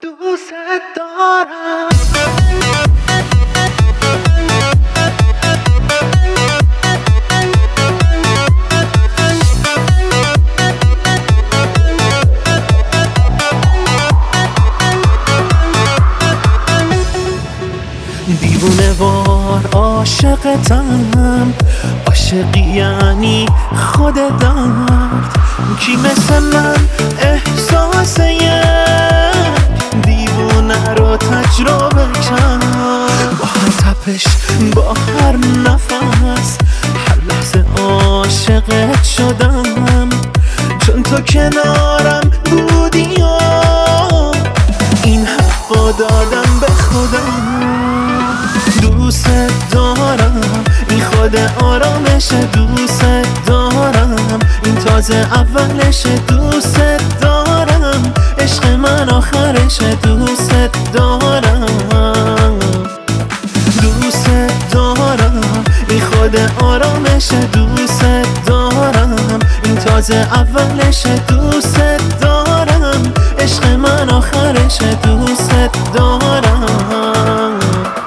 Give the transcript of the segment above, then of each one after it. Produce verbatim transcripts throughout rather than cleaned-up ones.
دوست دارم. دیوونه وار عاشقتم، عاشقی یعنی خود درد. کی مثل من احساس یک دیوونه رو تجربه کرد؟ با هر تپش، با هر نفس، هر لحظه عاشقت شدم، چون تو کنارم بودی و این حقو دادم به خودم. دوست دارم، این خود آرامش. دوست دارم، این تازه اولش. دوست دارم، عشق من آخرش. دوست دارم، دوست دارم، این خود آرامش. دوست دارم، این تازه اولش. دوست دارم، عشق من آخرش. دوست دارم.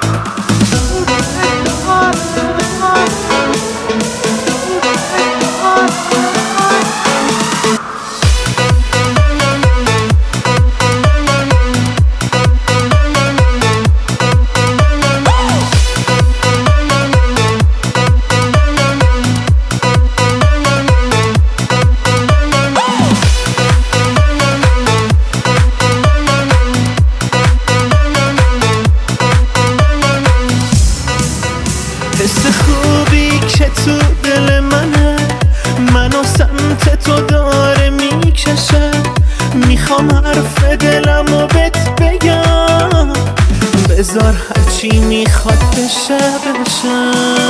حس خوبی که تو دل منه، منو سمت تو داره میکشه. میخوام حرف دلمو بهت بگم، بذار هرچی میخواد بشه بشه.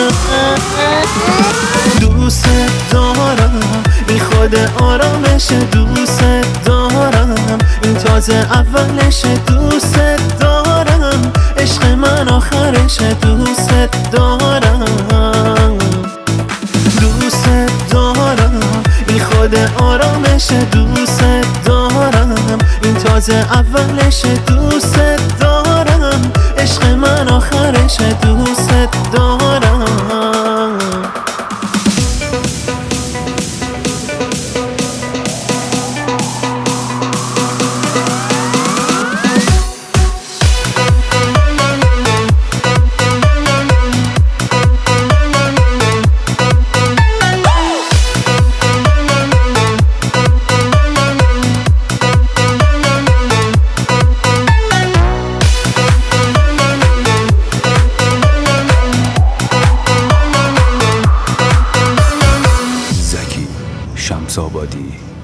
دوست دارم، این خود آرامش. دوست دارم، این تازه اولش. دوست دارم، عشق من آخرش. دوست دارم، دوست دارم، این خود آرامش. دوست دارم، این تازه اولش. دوست دارم، عشق من آخرش. دوست دارم. شمس آبادی.